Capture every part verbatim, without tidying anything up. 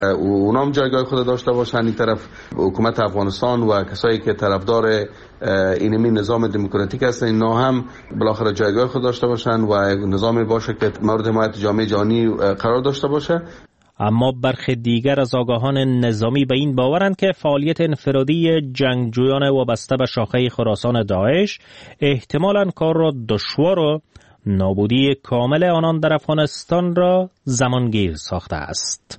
اونا هم جایگاه خود داشته باشن. این طرف حکومت افغانستان و کسایی که طرفدار اینمی نظام دموکراتیک هستن، اینا هم بالاخره جایگاه خود داشته باشن و نظامی باشه که مورد حمایت جامعه جهانی قرار داشته باشه. اما برخی دیگر از آگاهان نظامی به این باورند که فعالیت انفرادی جنگجویان وابسته به شاخه خراسان داعش احتمالاً کار را دشوار و نابودی کامل آنان در افغانستان را زمانگیر ساخته است.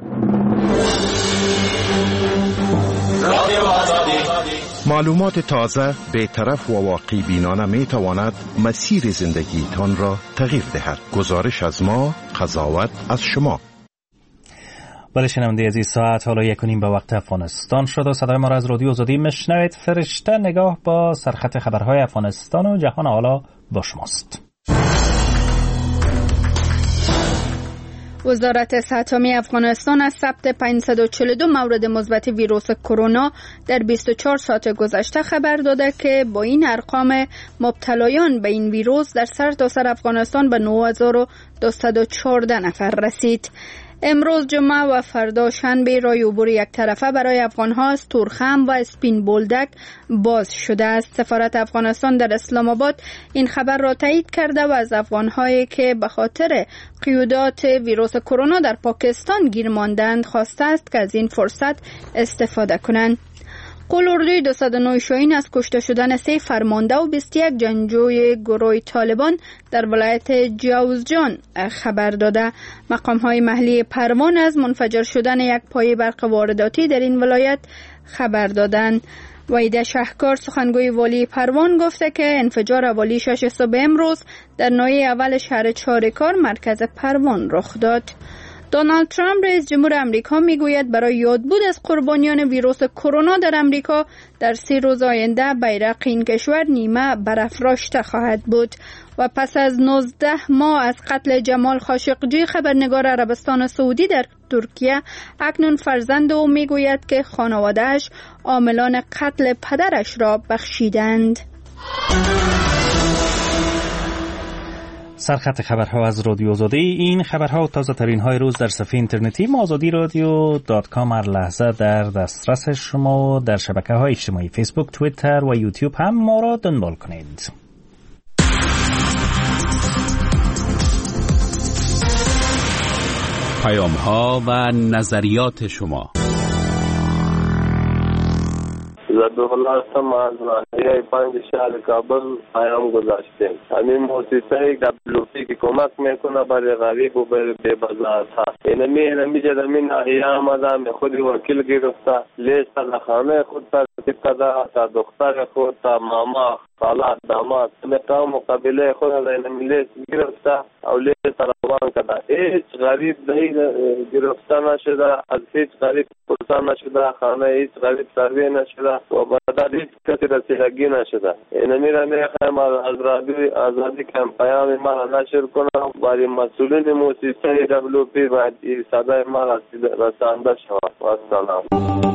معلومات تازه، بی‌طرف و واقع بینانه می تواند مسیر زندگیتان را تغییر دهد. گزارش از ما، قضاوت از شما. بله شنونده عزیز، ساعت حالا یک و نیم به وقت افغانستان شد و صدای ما را از رادیو آزادی میشنوید. فرشته نگاه با سرخط خبرهای افغانستان و جهان حالا با شماست. وزارت صحت عامه افغانستان از ثبت پانصد و چهل و دو مورد مثبت ویروس کرونا در بیست و چهار ساعت گذشته خبر داده که با این ارقام مبتلایان به این ویروس در سرتاسر افغانستان به نه هزار و دویست و چهارده نفر رسید. امروز جمعه و فردا شنبه راه عبور یک طرفه برای افغان‌ها از تورخم و اسپین بولدک باز شده است. سفارت افغانستان در اسلام آباد این خبر را تایید کرده و از افغان‌هایی که به خاطر قیودات ویروس کرونا در پاکستان گیر ماندند خواسته است که از این فرصت استفاده کنند. قول اردوی دویست و نه شاهین از کشته شدن سه فرمانده و بیست و یک جنگجوی گروه طالبان در ولایت جوزجان خبر داده. مقام‌های محلی پروان از منفجر شدن یک پایه برق وارداتی در این ولایت خبر دادند. وحیده شهکار سخنگوی والی پروان گفته که انفجار حوالی شش صبح امروز در ناحیه اول شهر چارکار مرکز پروان رخ داد. دونالد ترامپ رئیس جمهور امریکا میگوید برای یادبود از قربانیان ویروس کرونا در امریکا در سی روز آینده بیرق این کشور نیمه برافراشته خواهد بود. و پس از نوزده ماه از قتل جمال خاشقجی خبرنگار عربستان سعودی در ترکیه، اکنون فرزند او میگوید که خانواده‌اش عاملان قتل پدرش را بخشیدند. سرخط خبرها از رادیو آزادی. این خبرها و تازه ترین های روز در صفحه اینترنتی ما آزادی رادیو دات کام هر لحظه در دسترس شما. در شبکه های اجتماعی فیسبوک، توییتر و یوتیوب هم ما را دنبال کنید. پیام ها و نظریات شما. زدوالله هستم از ناحیه پنج شهر کابل پیام گذاشتیم. همین موسیقی دبلوپی که کمک میکنه برای غریب و برای بی‌بزاعت ها. اینمی اینمی جد همین ناحیه آمده خودی وکیل گرفته، لیست تا خانه خود ترتیب کرده، تا دختر خود، تا ماما، خاله، داماد قوم و قبیله خود از اینمی لیست گرفته او لیست روان کرده. هیچ غریب دهی گرفته نشده، از هیچ غریب پرسان نشده، خانه هیچ غریب سروی نشده و بعد هیچ کسی رسیدگی نشده. اینمی را میخوایم از رادیوی آزادی که پیام ما را نشر کنم برای مسئولین موسیقی دبلوپی باید این صدای ما را رسانده شود. و السلام.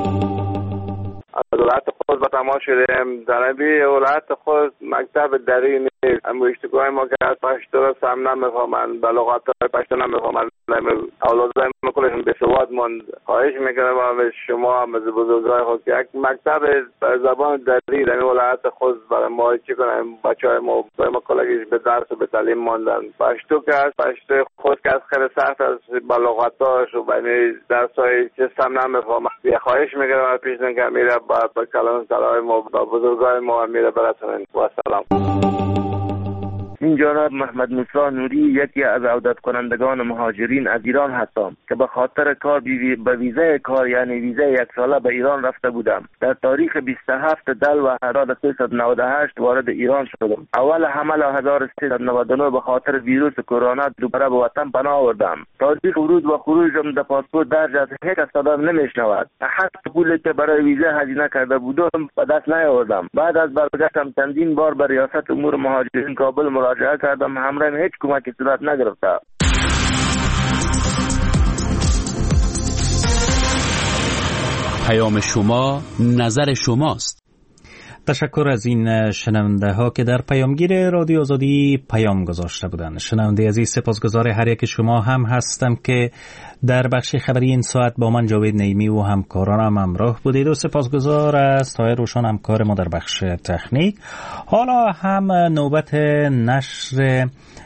از ولایت خود به تماس شدیم. در نبی ولایت خود مکتب دری نیست. اما اشتگاه ما که از پشتو را سم نمیفهمند، به لغات پشتو نمیفهمند، اولادای ما کلشون به سواد ماند. خواهش میکنم از شما از بزرگای خود که یک مکتب زبان دری در ولایت خود برای ما چی کنیم. بچه های ما برای ما کلگیش به درس و به تعلیم ماندن. پشتو که از پشتو خود که از خیلی سخت از به لغاتاش و به درس های چه سم نمیفهمند. خواهش میکنم از پیشتن که میره با کلام سلام ما با بزرگای ما میره براتون. و سلام. این جناب محمد موسی نوری یکی از عودت کنندگان مهاجرین از ایران هستم که به خاطر کار به ویزای کار یعنی ویزای یک ساله به ایران رفته بودم. در تاریخ بیست و هفت دل و هزار و سیصد و نود و هشت وارد ایران شدم. اول حمل هزار و سیصد و نود و نه به خاطر ویروس کرونا دوباره به وطن پناه آوردم. تاریخ ورود و خروجم در پاسپورت درج از هیچ کس صدام نمیشنود. حتی پولی که برای ویزا هزینه کرده بودم به دست نیاوردم. بعد از برگشتم چندین بار به ریاست امور مهاجرین کابل مراجعه کردم، همراهم هیچ کمکی صورت نگرفته. پیام شما نظر شماست. تشکر از این شنونده ها که در پیامگیر رادیو آزادی پیام گذاشته بودند. شنونده عزیز، سپاسگزار هر یک شما هم هستم که در بخش خبری این ساعت با من جاوید نعیمی و همکارانم همراه بودید و سپاسگزار از طاهر روشن همکار ما در بخش تکنیک. حالا هم نوبت نشر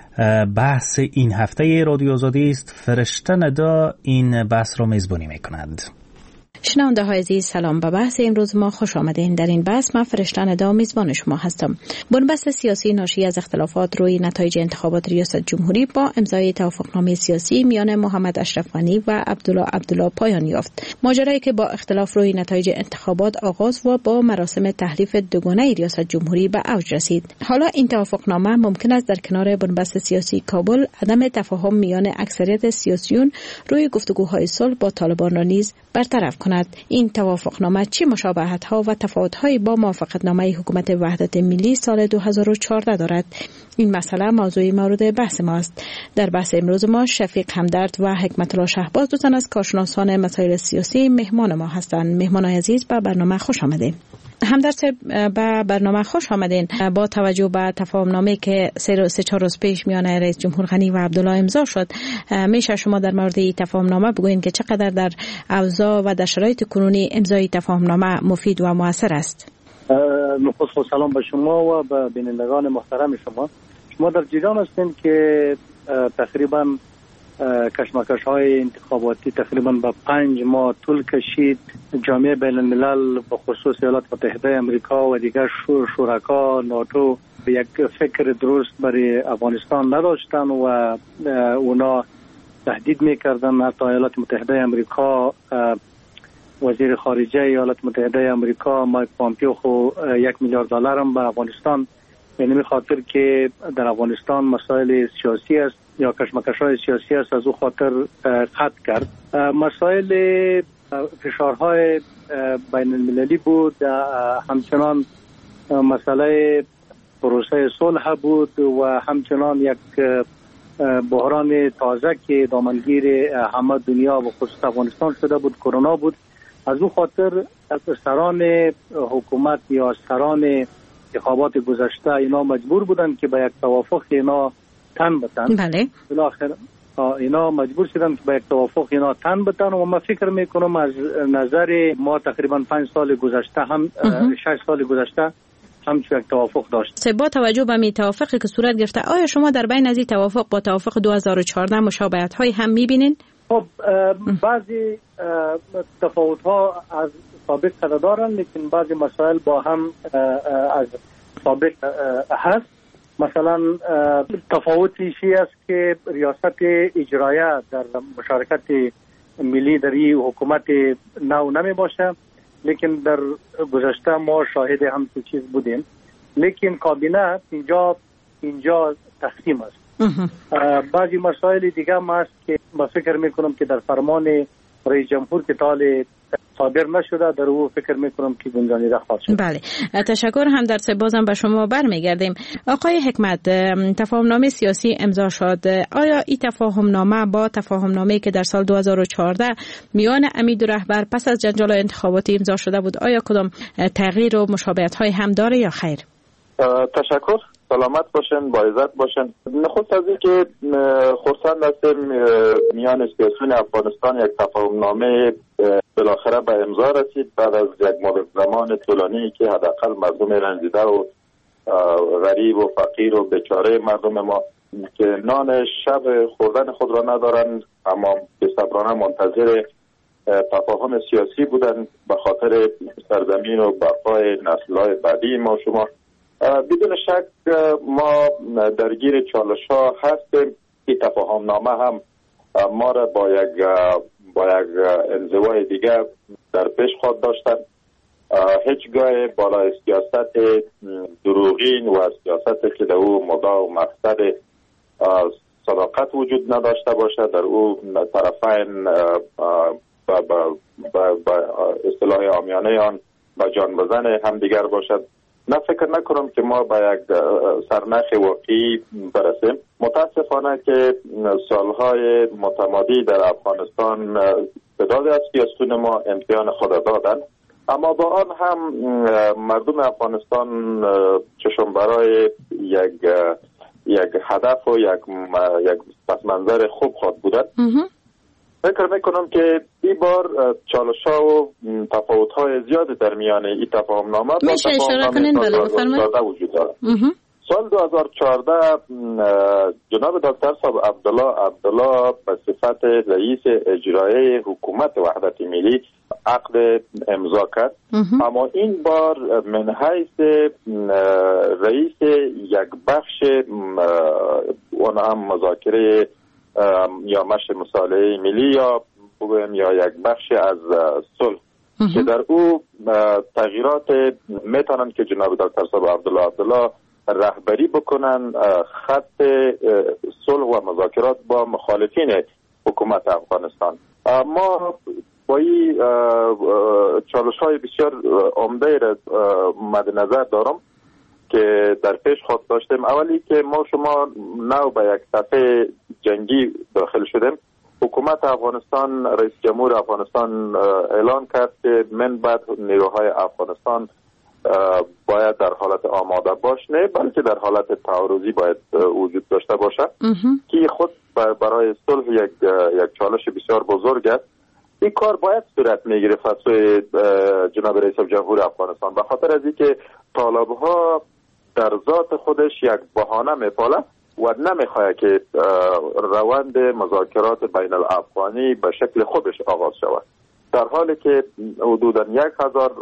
بحث این هفته رادیو آزادی است. فرشته ندا این بحث را میزبانی میکند. شنونده های عزیز، سلام. به بحث امروز ما خوش آمدین. در این بحث من فرشته ندا میزبان شما هستم. بنبست سیاسی ناشی از اختلافات روی نتایج انتخابات ریاست جمهوری با امضای توافقنامه سیاسی میان محمد اشرف غنی و عبدالله عبدالله پایان یافت. ماجرایی که با اختلاف روی نتایج انتخابات آغاز و با مراسم تحریف دوگانه ریاست جمهوری به اوج رسید. حالا این توافقنامه ممکن است در کنار بنبست سیاسی کابل عدم تفاهم میان اکثریت سیاسیون روی گفتگوهای صلح با طالبان را نیز برطرف کند. این توافقنامه چه مشابهت‌ها و تفاوت‌هایی با موافقتنامه حکومت وحدت ملی سال دو هزار و چهارده دارد؟ این مسئله موضوع مورد بحث ما است. در بحث امروز ما شفیق همدرد و حکمت الله شهباز، دو تن از کارشناسان مسائل سیاسی، مهمان ما هستند. مهمانان عزیز، به برنامه خوش آمدید. همدرد به برنامه خوش آمدین. با توجه به تفاهمنامه که سه سه چهار روز پیش میان رئیس جمهور غنی و عبدالله امضا شد، میشه شما در مورد این تفاهمنامه بگوین که چقدر در اوضاع و در شرایط کنونی امضای تفاهمنامه مفید و مؤثر است؟ نخست سلام به شما و به بینندگان محترم شما. شما در جریان هستین که تقریبا کشمکش های انتخاباتی تقریبا به پنج ماه طول کشید. جامعه بین الملل به خصوص ایالات متحده امریکا و دیگر شور شرکا ناتو یک فکر درست برای افغانستان نداشتن و اونا تهدید میکردن. حتی ایالات متحده امریکا، وزیر خارجه ایالات متحده امریکا مایک پامپیو خو یک میلیارد دلار هم به افغانستان، یعنی می خاطر که در افغانستان مسائل سیاسی است یا کشمکش‌های سیاسی است، از او خاطر قطع کرد. مسائل فشارهای بین المللی بود، همچنان مسئله پروسه صلح بود و همچنان یک بحران تازه که دامنگیر همه دنیا و خصوص افغانستان شده بود، کرونا بود. از او خاطر سران حکومت یا سران انتخابات گذشته اینا مجبور بودن که به یک توافق اینا تن بتن. بله. بالاخره اینا مجبور شدن که به یک توافق اینا تن بتن و من فکر میکنم از نظر ما تقریبا پنج سال گذشته هم شش سال گذشته هم یک توافق داشت. با توجه به می توافقی که صورت گرفته، آیا شما در بین از این توافق با توافق دو هزار و چهارده مشابهت های هم میبینین؟ خب بعضی تفاوت ها از سابق قدر دارن، لیکن بعضی مسائل با هم از سابق هست. مثلا تفاوتی چی است که ریاست اجرایه در مشارکت ملی در این حکومت نو نمی باشه، لیکن در گذشته ما شاهد همچین چیز بودیم. لیکن کابینه اینجا اینجا تقسیم است. بعضی مسائل دیگه هم هست که من فکر میکنم که در فرمان رئیس جمهور که تال صادر نشده، در او فکر میکنم که گنجانیده خواهد شد. بله، تشکر. هم در سه بازم به شما برمیگردیم. آقای حکمت، تفاهمنامه سیاسی امضا شد. آیا این تفاهمنامه با تفاهمنامه‌ای که در سال دو هزار و چهارده میان امید و رهبر پس از جنجال انتخاباتی امضا شده بود، آیا کدام تغییر و مشابهت‌های هم داره یا خیر؟ تشکر. سلامت باشن، با عزت باشن. نخست از این که خرسند هستیم میان سیاسیون افغانستان یک تفاهمنامه بالاخره به امضا رسید بعد از یک مدت زمان طولانی که حداقل مردم رنجیده و غریب و فقیر و بیچاره مردم ما که نان شب خوردن خود را ندارن اما بی‌صبرانه منتظر تفاهم سیاسی بودن به خاطر سرزمین و بقای نسل‌های بعدی ما شما. بدون شک ما درگیر چالش‌ها هستیم. این تفاهمنامه هم ما را با یک با یک انزوای دیگه در پیش خود داشتن. هیچگاه بالای سیاست دروغین و سیاست که در او مدعا و مقصد صداقت وجود نداشته باشه، در او طرفین با اصطلاح عامیانه آن با جان بزن همدیگر باشد. نه فکر نکنم که ما با یک سرنخ واقعی برسیم. متاسفانه که سالهای متمادی در افغانستان تعدادی از سیاسیون ما امتحان خود دادن اما با آن هم مردم افغانستان چشم برای یک یک هدف و یک یک پس منظر خوب خواهد بودند. فکر میکنم که این بار چالش‌ها و تفاوت‌های زیادی در میان این تفاهم‌نامه با تفاهم‌نامه وجود دارد. سال دو هزار و چهارده جناب دکتر صاحب عبدالله عبدالله به صفت رئیس اجرایی حکومت وحدت ملی عقد امضا کرد. اما این بار من حیث رئیس یک بخش اون هم مذاکره یا مشر مصالحه ملی یا بگویم یا یک بخش از صلح که در او تغییرات میتونن که جناب دکتر صاحب عبدالله عبدالله رهبری بکنن خط صلح و مذاکرات با مخالفین حکومت افغانستان. ما با این چالش های بسیار عمده را مد نظر دارم که در پیش خود داشتیم. اولی که ما شما نو به یک صفحه جنگی داخل شدیم. حکومت افغانستان، رئیس جمهور افغانستان اعلان کرد که من بعد نیروهای افغانستان باید در حالت آماده باش، نه بلکه در حالت تعارضی باید وجود داشته باشه که خود برای صلح یک یک چالش بسیار بزرگ است. این کار باید صورت میگرفت از سوی جناب رئیس جمهور افغانستان به خاطر از اینکه طالب‌ها در ذات خودش یک بهانه میپاله و نمیخواد که روند مذاکرات بین الافغانی به شکل خودش آغاز شود، در حالی که حدوداً یک هزار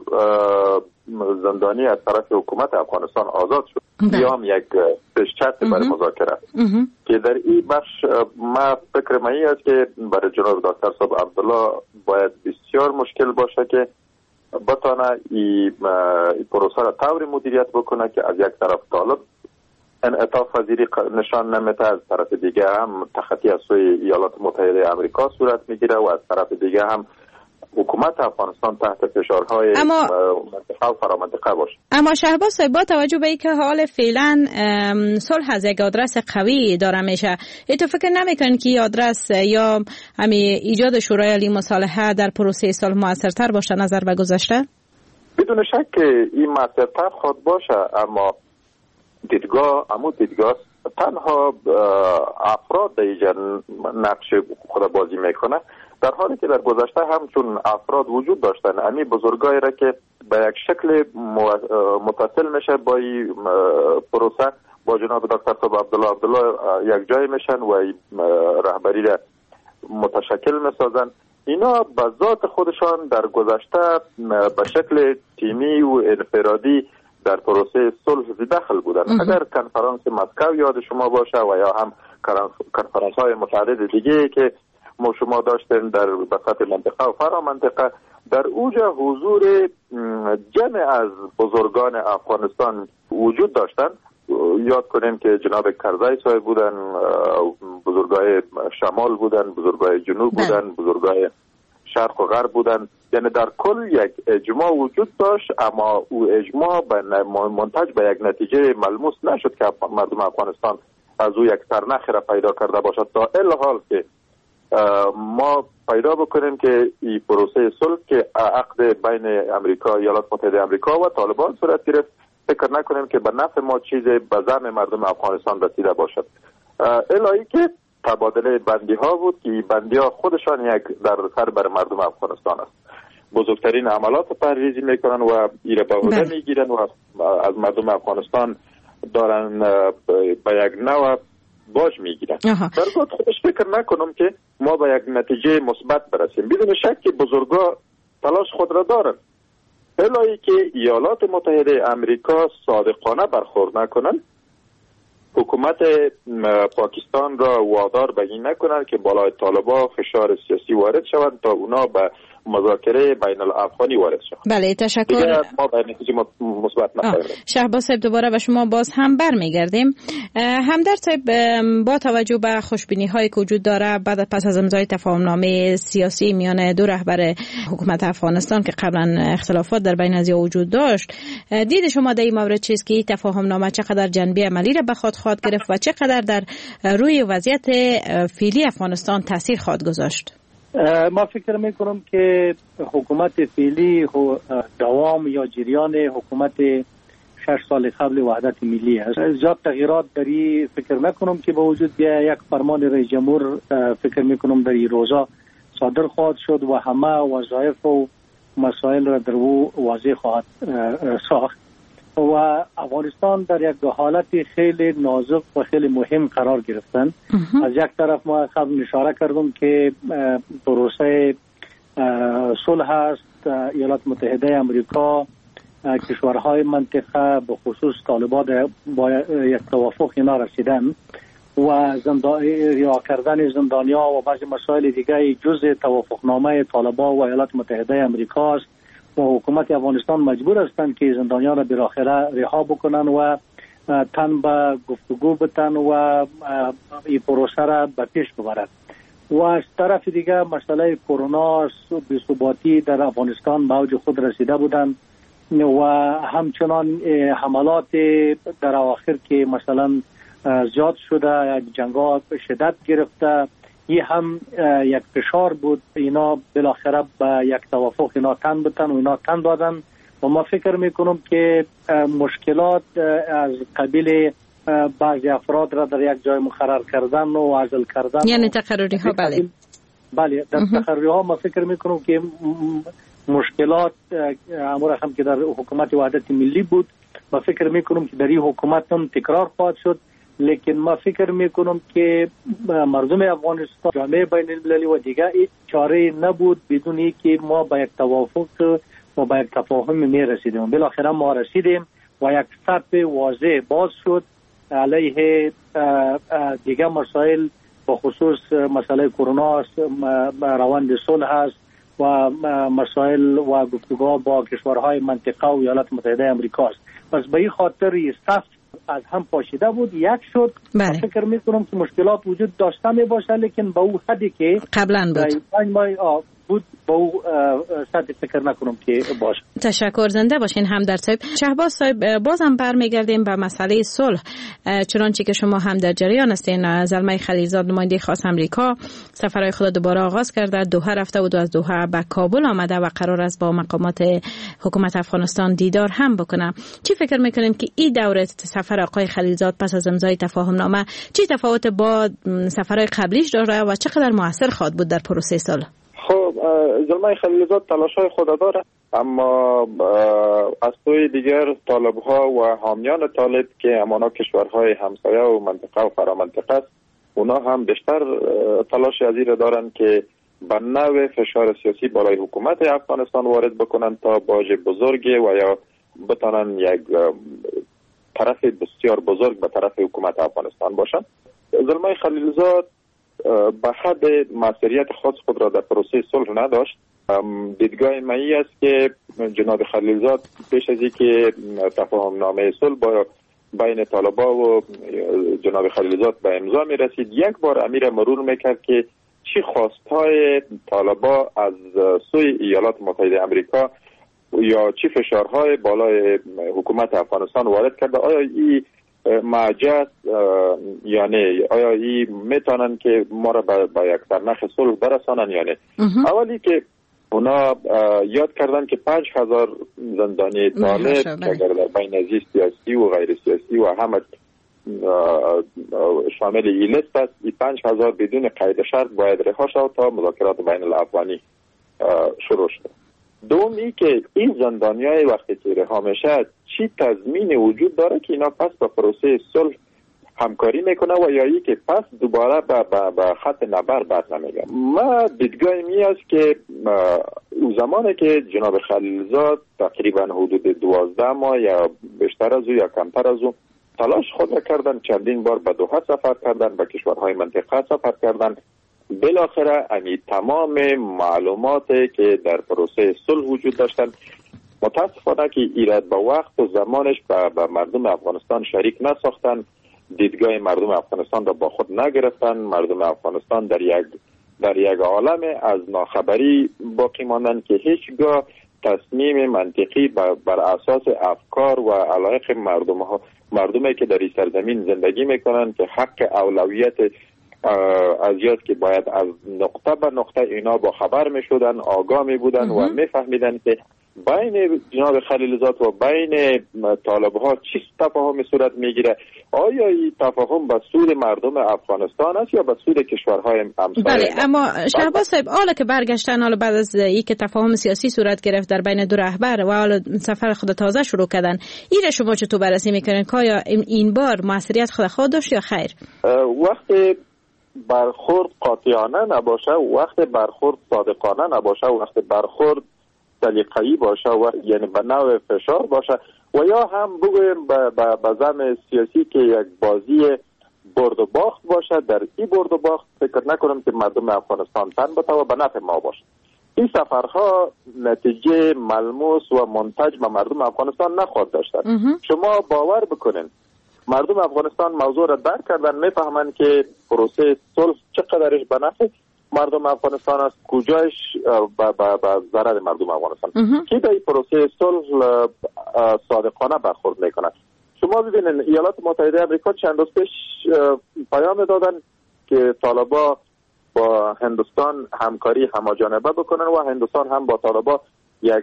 زندانی از طرف حکومت افغانستان آزاد شد. بیام یک پیشچست برای مذاکره که در این بخش ما فکر من است که برای جناب دکتر صاحب عبدالله باید بسیار مشکل باشه که بتانه این پروسه را طوری مدیریت بکنه که از یک طرف طالب انعطاف پذیری نشان نمیده، از طرف دیگه هم تخطی از سوی ایالات متحده آمریکا صورت میگیره و از طرف دیگه هم حکومت افغانستان تحت فشارهای اما منطقه و فرامنطقه باشه. اما شهباز صاحب با توجه به اینکه حال فعلا صلح از یک آدرس قوی داره میشه، تو فکر نمیکنین که این آدرس یا همین ایجاد شورای عالی مصالحه در پروسه صلح موثرتر باشه نظر به گذشته؟ بدون شک که این موثرتر خود باشه، اما دیدگاه امو دیدگاه تنها افراد در اینجا نقش خود بازی میکنه، در حالی که در گذشته هم چون افراد وجود داشتن امی بزرگایی را که به یک شکل متصل میشه با این پروسه با جناب دکتر صاحب عبدالله عبدالله یک جای میشن و رهبری را متشکل میسازن. اینا به ذات خودشان در گذشته به شکل تیمی و انفرادی در پروسه صلح داخل بودن. اگر کنفرانس مسکو یاد شما باشه و یا هم کنفرانس های متعدد دیگه که ما شما داشتیم در بساط منطقه و فرا منطقه، در اوجا حضور جمع از بزرگان افغانستان وجود داشتن. یاد کنیم که جناب کرزی صاحب بودن، بزرگای شمال بودن، بزرگای جنوب بودن، بزرگای شرق و غرب بودن. یعنی در کل یک اجماع وجود داشت، اما او اجماع منتج به یک نتیجه ملموس نشد که مردم افغانستان از او یک سرنخ را پیدا کرده باشد، تا الحال که ما پیدا بکنیم که این پروسه صلح که عقد بین امریکا، ایالات متحده آمریکا و طالبان صورت گرفت، فکر نکنیم که به نفع ما چیز به زعم مردم افغانستان رسیده باشد. الهی که تبادله بندی ها بود که بندی ها خودشان یک در سر بر مردم افغانستان است. بزرگترین عملات پرهیزی میکنن و ایره به عهده میگیرن و از مردم افغانستان دارن به یک نوع باج میگیرن. در خود خودش فکر نکنم که ما به یک نتیجه مثبت برسیم. بدون شک که بزرگا تلاش خود را دارن، الهی که ایالات متحده آمریکا صادقانه برخورد نکنن، حکومت پاکستان را وادار به این نکنند که بالای طالبا فشار سیاسی وارد شوند تا اونا به مذاکره بین الافغانی وارد شوند. بله تشکر. ما به نتیجه مثبت نخواهیم. شهباز صاحب دوباره به شما باز هم برمیگردیم. همدرد صاحب با توجه به خوشبینی هایی که وجود داره بعد پس از امضای تفاهمنامه سیاسی میان دو رهبر حکومت افغانستان که قبلا اختلافات در بین ازیا وجود داشت، دید شما در این مورد چیست که این تفاهمنامه چقدر جنبه عملی را به خود خواهد گرفت و چقدر در روی وضعیت فعلی افغانستان تاثیر خواهد گذاشت؟ ما فکر میکنم که حکومت فعلی دوام یا جریان حکومت شش سال قبل وحدت ملی است. زیاد تغییرات در این فکر میکنم که با وجود بیا یک فرمان رئیس جمهور فکر میکنم در این روزا صادر خواهد شد و همه وظایف و مسائل را در او واضح خواهد ساخت و افغانستان در یک حالت خیلی نازک و خیلی مهم قرار گرفتن. از یک طرف ما قبل اشاره کردم که پروسه صلح است، ایالات متحده آمریکا، کشورهای منطقه به خصوص طالبان با یک توافق اینا رسیدن و زندان رها کردن زندانیا و بعضی مسائل دیگه جزء توافقنامه طالبان و ایالات متحده آمریکا است و حکومت افغانستان مجبور هستند که زندانیان را بالاخره رها بکنن و تن به گفتگو بتن و این پروسه را به پیش ببرد. و از طرف دیگه مسئله کرونا بی‌ثباتی در افغانستان به اوج خود رسیده بودند و همچنان حملات در اواخر که مثلا زیاد شده، جنگ‌ها شدت گرفته، این هم یک فشار بود. اینا بالاخره به یک توافق اینا تن بتن و اینا تن دادن و ما فکر میکنم که مشکلات از قبیل بعضی افراد را در یک جای مقرر کردن و عزل کردن، یعنی تقرری ها، بله بله در تقرری ها ما فکر میکنم که مشکلات امور هم که در حکومت وحدت ملی بود ما فکر میکنم که در این حکومت هم تکرار خواهد شد. لیکن ما فکر میکنم که مردم افغانستان، جامعه بین المللی و دیگر هیچ چاره نبود بدون اینکه ما با یک توافق و با یک تفاهم میرسیدیم. بالاخره ما رسیدیم و یک صف واضح باز شد علیه دیگر مسائل، به خصوص مسئله کرونا، روند صلح است و مسائل و گفتگوها با کشورهای منطقه و ایالات متحده آمریکا است. پس به این خاطر این صف از هم پاشیده بود، یک شد. بله. فکر میکنم که مشکلات وجود داشته می باشه لیکن با او حدی که قبلا بود بود با او سطح فکر نکنم که باشه. تشکر، زنده باشین همدرد صاحب. شهباز صاحب، بازم برمیگردیم به مسئله صلح. چنانچه که شما هم در جریان هستین، زلمه خلیلزاد نماینده خاص امریکا سفرهای خود دوباره آغاز کرده، دوحه رفته بود و از دوحه به کابل آمده و قرار است با مقامات حکومت افغانستان دیدار هم بکنه. چی فکر میکنیم که این دوره سفر آقای خلیلزاد پس از امضای تفاهم نامه چی تفاوت با سفرهای قبلیش داره و چقدر موثر خواهد بود در پروسه صلح؟ خب زلمه خلیلزاد تلاش‌های خود داره، اما از سوی دیگر طالب‌ها و حامیان طالب که همانا کشورهای همسایه و منطقه و فرامنطقه است، اونا هم بیشتر تلاش از این دارن که به نوع فشار سیاسی بالای حکومت افغانستان وارد بکنن تا باج بزرگی و یا بتانن یک طرف بسیار بزرگ به طرف حکومت افغانستان باشن. زلمه خلیلزاد به حد مسئولیت خاص خود را در پروسه صلح نداشت. دیدگاه من است که جناب خلیلزاد پیش از اینکه تفاهم نامه صلح با بین طالبان و جناب خلیلزاد به امضا می رسید، یک بار امیر مرور میکرد که چی خواستهای طالبان از سوی ایالات متحده آمریکا یا چی فشارهای بالای حکومت افغانستان وارد کرده. آیا این معجز یا نه؟ آیا این میتونن که ما را با یک سرنخ صلح برسانن یا نه؟ اولی که اونا یاد کردن که پنج هزار زندانی طالب اگر در بین ازی سیاسی و غیر سیاسی و همه شامل این لیست است، این پنج هزار بدون قید شرط باید رها شد تا مذاکرات بین الافغانی شروع شد. دومی که این زندانیای وقتی که رها میشه چی تضمین وجود داره که اینا پس با پروسه صلح همکاری میکنه و یا ای که پس دوباره به با خط نبر بر نمیگه. ما دیدگاه می است که او زمانی که جناب خلیلزاد تقریبا حدود دوازده ماه یا بیشتر از او یا کمتر از او تلاش خود کردن، چندین بار به دوحه سفر کردن، به کشورهای منطقه سفر کردن، بالاخره امی تمام معلوماتی که در پروسه صلح وجود داشتن متاسفانه که ایراد به وقت و زمانش به مردم افغانستان شریک نساختن، دیدگاه مردم افغانستان را با خود نگرفتن. مردم افغانستان در یک در یک عالم از ناخبری باقی ماندن که هیچگاه تصمیم منطقی بر اساس افکار و علایق مردم ها مردمی که در این سرزمین زندگی میکنن که حق اولویت ازیاد که باید از نقطه به نقطه اینا با خبر می شدن، آگاه می بودن و می فهمیدن که بین جناب خلیلزاد و بین طالب ها چی تفاهم صورت می گیره. آیا این تفاهم به سود مردم افغانستان است یا به سود کشورهای همسایه؟ بله، اما شهباز صاحب حالا که برگشتن، حالا بعد از این که تفاهم سیاسی صورت گرفت در بین دو رهبر و حالا سفر خود تازه شروع کردن، این شما چطور بررسی میکنین که آیا این بار موثریت خود خود داشت یا خیر؟ وقتی برخورد قاطعانه نباشه، وقتی برخورد صادقانه نباشه، وقتی برخورد سلیقه‌ای باشه و یعنی به نوع فشار باشه و یا هم بگویم به زعم سیاسی که یک بازی برد و باخت باشه، در این برد و باخت فکر نکنم که مردم افغانستان تن بته و به نفع ما باشه. این سفرها نتیجه ملموس و منتج به مردم افغانستان نخواهد داشتن. شما باور بکنین مردم افغانستان موضوع را درک کردن، میفهمن که پروسه صلح چقدرش به نفع مردم افغانستان است، کجایش به ضرر مردم افغانستان. کی به این پروسه صلح صادقانه برخورد میکنه؟ شما ببینید ایالات متحده آمریکا چند روز پیش پیام دادن که طالبا با هندوستان همکاری هماجانبه بکنن و هندوستان هم با طالبا یک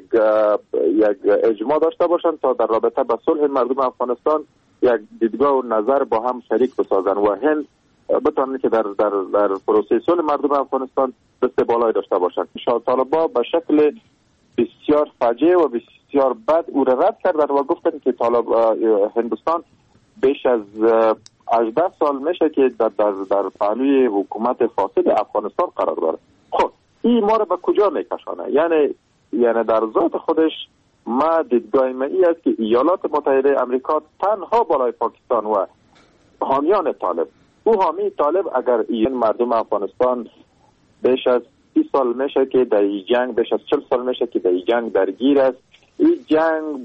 یک اجماع داشته باشن تا در رابطه با صلح مردم افغانستان یک دیدگاه و نظر با هم شریک بسازن و هند بتونن که در در در پروسه صلح مردم افغانستان دست بالای داشته باشن. طالبا به شکل بسیار فجیع و بسیار بد او را رد کردن و گفتن که طالب هندوستان بیش از هجده سال میشه که در در در پهلوی حکومت فاسد افغانستان قرار داره. خب این ما را به کجا میکشانه؟ یعنی یعنی در ذات خودش ما دیدگاه من این است که ایالات متحده آمریکا تنها بالای پاکستان و حامیان طالب، او حامی طالب اگر این مردم افغانستان بیش از سی سال میشه که در این جنگ، بیش از چل سال میشه که در این جنگ درگیر است. این جنگ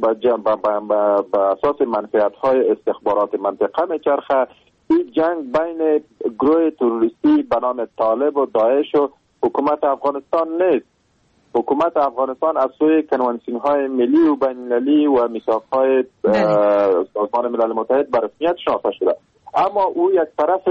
به اساس منفعت های استخبارات منطقه میچرخه. این جنگ بین گروه تروریستی به نام طالب و داعش و حکومت افغانستان نیست. حکومت افغانستان از سوی کنوانسیون های ملی و بین المللی و میثاق های سازمان ملل متحد به رسمیت شناخته شده، اما او یک طرف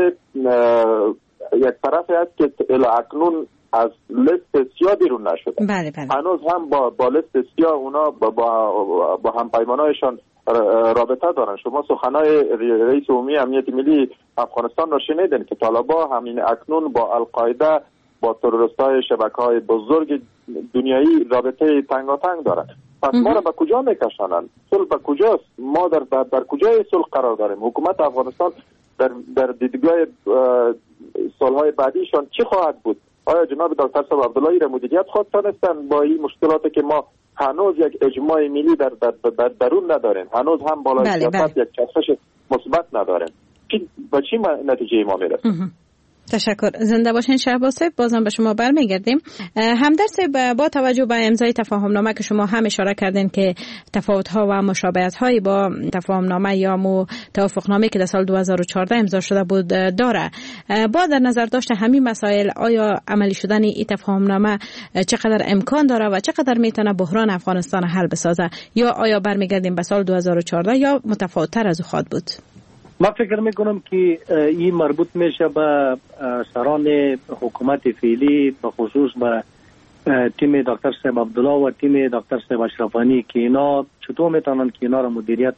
یک طرفی است که الی اکنون از لیست سیاه بیرون نشده. بله بله. هنوز هم با با لیست سیاه اونا با با, با هم پیمانایشان رابطه دارن. شما سخنای رئیس عمومی امنیت ملی افغانستان را شنیدین که طالبا همین اکنون با القاعده، با تروریستای شبکه‌های بزرگ دنیایی رابطه تنگاتنگ دارن. پس ما را به کجا میکشانند؟ صلح به کجاست؟ ما در در, در کجای صلح قرار داریم؟ حکومت افغانستان در در دیدگاه صلح‌های بعدیشان چی خواهد بود؟ آیا جناب دکتر صاحب عبداللهی را مدیریت خواهد تانستن با این مشکلاتی که ما هنوز یک اجماع ملی در در, در درون نداریم، هنوز هم بالای بله سیاست بله. یک چرخش مثبت نداریم؟ چی با چی نتیجه ما میرسیم؟ تشکر. زنده باشین شهباز صاحب. بازم به شما برمیگردیم. همدرد صاحب، با توجه به امضای تفاهم نامه که شما هم اشاره کردین که تفاوت ها و مشابهت هایی با تفاهم نامه یا مو توافق نامه که در سال دو هزار و چهارده امضا شده بود داره، با در نظر داشته همین مسائل آیا عملی شدن این تفاهم نامه چقدر امکان داره و چقدر میتونه بحران افغانستان حل بسازه، یا آیا برمیگردیم به سال دو هزار و چهارده یا متفاوت تر از او خواهد بود؟ من فکر میکنم که این مربوط میشه به سران حکومت فعلی، به خصوص به تیم دکتر صاحب عبدالله و تیم دکتر صاحب اشرف غنی که اینا چطور میتونن که اینا را مدیریت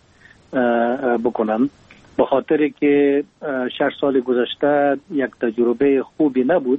بکنن، به خاطر که شش سال گذشته یک تجربه خوبی نبود،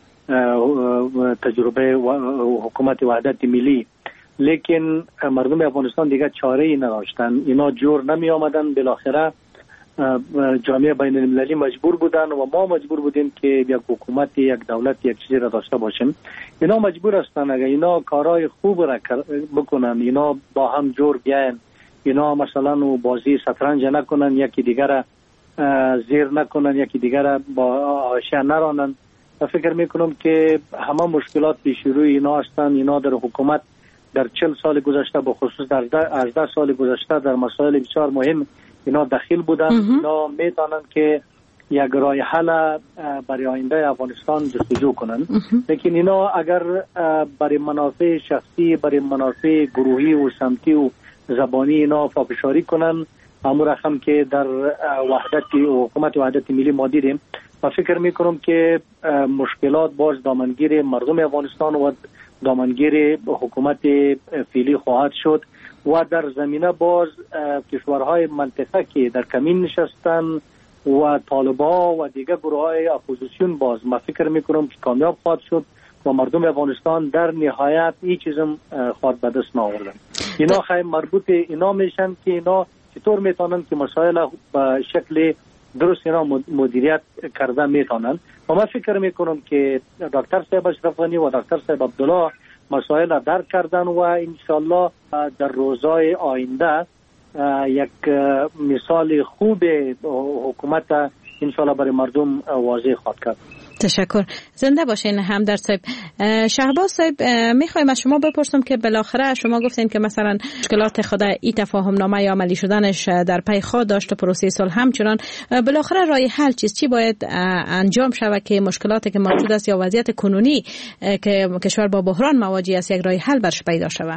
تجربه حکومت وحدت ملی، لیکن مردم افغانستان دیگه چاره ای نداشتن، اینا جور نمی آمدن. بالاخره جامعه بین المللی مجبور بودن و ما مجبور بودیم که یک حکومت، یک دولت، یک چیزی را داشته باشیم. اینا مجبور هستن اگر اینا کارهای خوب را بکنن، اینا با هم جور بیاین، اینا مثلا بازی شطرنج نکنن، یکی دیگر را زیر نکنن، یکی دیگر را با حاشیه نرانن، فکر میکنم که همه مشکلات پیش روی اینا هستن. اینا در حکومت در چل سال گذشته، به خصوص در هجده سال گذشته، در مسائل بسیار مهم اینا دخیل بودن. اینا میتونن که یک راه حل برای آینده افغانستان جستجو کنن، لیکن اینا اگر برای منافع شخصی، برای منافع گروهی و سمتی و زبانی اینا پافشاری کنن، همون رقم که در وحدت حکومت وحدت ملی ما دیدیم، و فکر میکنم که مشکلات باز دامنگیر مردم افغانستان و دامنگیر حکومت فعلی خواهد شد و در زمینه باز کشورهای منطقه که در کمین نشستن و طالبان و دیگر گروه های اپوزیسیون باز ما فکر میکنم که کامیاب خواهد شد و مردم افغانستان در نهایت این چیزم خواهد به دست نآوردن. اینا خیلی مربوط اینا میشن که اینا چطور میتونن که مسائل به شکل درست اینا مدیریت کرده میتونن و من فکر میکنم که دکتر صاحب اشرف غنی و دکتر صاحب عبدالله مسائل را درک کردن و انشالله در روزهای آینده یک مثال خوب حکومت انشالله برای مردم واضح خواهد کرد. تشکر. زنده باشین همدرد صاحب. شهباز صاحب میخوایم از شما بپرسم که بالاخره شما گفتین که مثلا مشکلات خود ای تفاهم نامه یا عملی شدنش در پی خود داشت و پروسه صلح همچنان بالاخره راه حل چیست؟ چی باید انجام شود که مشکلاتی که موجود است یا وضعیت کنونی که کشور با بحران مواجه است یک راه حل برش پیدا شود؟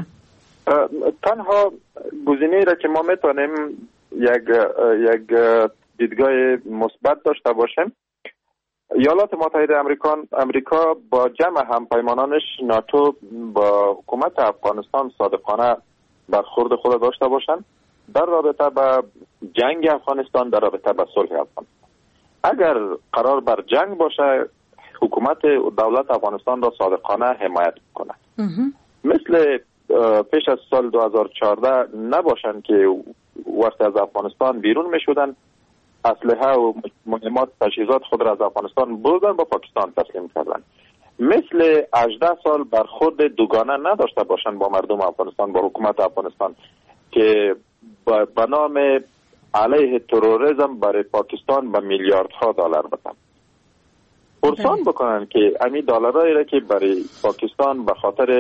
تنها گزینه‌ای را که ما میتونیم یک یک دیدگاه مثبت داشته باشیم، ایالات متحده امریکا امریکا با جمع همپیمانانش ناتو با حکومت افغانستان صادقانه برخورد خود داشته باشند در رابطه با جنگ افغانستان، در رابطه با صلح افغانستان. اگر قرار بر جنگ باشه، حکومت دولت افغانستان را صادقانه حمایت کنه. مثل پیش از سال دو هزار و چهارده نباشند که وقتی از افغانستان بیرون می شدن اسلحه و مهمات تجهیزات خود را از افغانستان بردن با پاکستان تسلیم کردن. مثل هجده سال برخورد دوگانه نداشته باشند با مردم افغانستان، با حکومت افغانستان که به نام علیه تروریسم برای پاکستان به میلیاردها دلار بدن. پرسان بکنن که امی دلارایی را که برای پاکستان به خاطر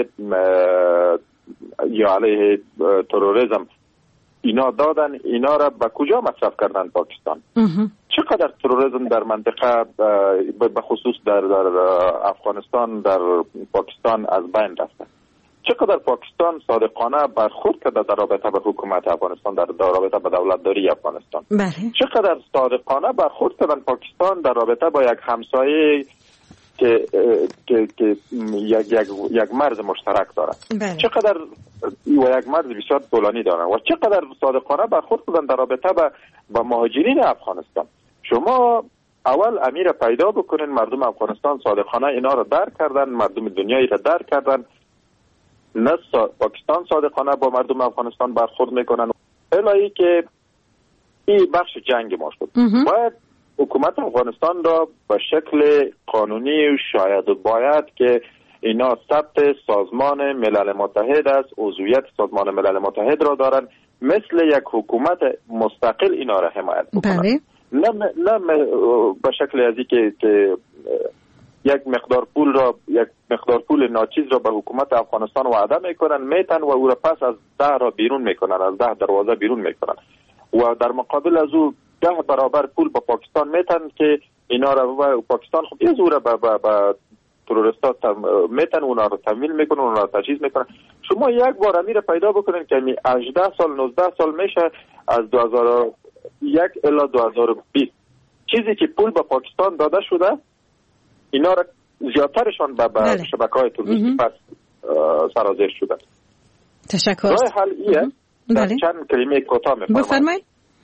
یا علیه تروریسم اینا دادن، اینا را به کجا مصرف کردن پاکستان؟ چقدر تروریسم در منطقه به خصوص در, در افغانستان در پاکستان از بین رفته؟ چقدر پاکستان صادقانه برخورد کرده در رابطه به حکومت افغانستان، در, در رابطه به دولتداری افغانستان؟ بله. چقدر صادقانه برخورد کردن پاکستان در رابطه با یک همسایه که که که یک یک یک مرز مشترک داره؟ بله. چقدر و یک مرز بسیار طولانی داره و چقدر صادقانه برخورد کردن در رابطه با با مهاجرین افغانستان؟ شما اول امیر پیدا بکنین مردم افغانستان صادقانه اینا رو درک کردن، مردم دنیایی رو درک کردن، نه پاکستان صادقانه با مردم افغانستان برخورد میکنن. الهی که این بخش جنگ ما شد. باید حکومت افغانستان را به شکل قانونی و شاید و باید که اینا ثبت سازمان ملل متحد است، عضویت سازمان ملل متحد را دارن، مثل یک حکومت مستقل اینا را حمایت بکنن. بله. نه نه به شکل ازی که که یک مقدار پول را یک مقدار پول ناچیز را به حکومت افغانستان وعده میکنن، میتن و او را پس از ده را بیرون میکنن، از ده دروازه بیرون میکنن و در مقابل از او ده برابر پول به پاکستان میتن که اینا را و پاکستان خب یه زوره به به به تروریستا میتن اونا رو تمویل میکنن، اونا رو تجهیز میکنن. شما یک بار امیر پیدا بکنین که می هجده سال نوزده سال میشه از دو هزار و یک الی دو هزار و بیست چیزی که پول به پاکستان داده شده اینا را زیادترشان به بله. شبکه‌های تروریستی پس سرازیر شده. تشکر. راه حل ایه در بله. چند کلمه کوتاه میفرمایید.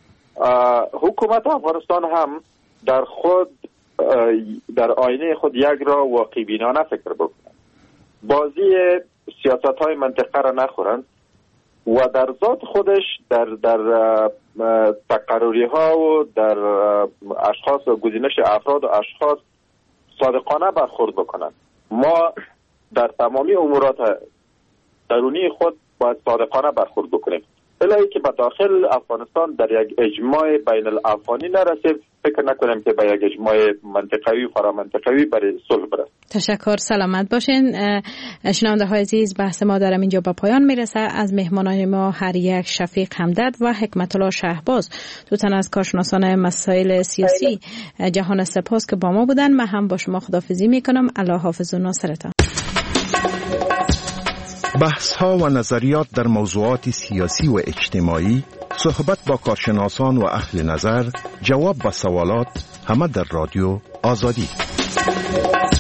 حکومت افغانستان هم در خود در آینه خود یک را واقع بینانه فکر بکنند، بازی سیاست های منطقه را نخورند و در ذات خودش در در تقرری ها و در اشخاص و گزینش افراد و اشخاص صادقانه برخورد بکنند. ما در تمامی امورات درونی خود باید صادقانه برخورد بکنیم، بلایی که به داخل افغانستان در یک اجماع بین الافغانی نرسیم، فکر نکنیم که به یک اجماع منطقوی و فرامنطقوی برای صلح برسیم. تشکر. سلامت باشین. شنونده های عزیز، بحث ما در اینجا به پایان میرسه. از مهمانان ما هر یک شفیق حمدرد و حکمت الله شهباز، دو تن از کارشناسان مسائل سیاسی جهان سپاس که با ما بودن. من هم با شما خداحافظی میکنم. الله حافظ و ناصرتان. بحث ها و نظریات در موضوعات سیاسی و اجتماعی، صحبت با کارشناسان و اهل نظر، جواب به سوالات، همه در رادیو آزادی.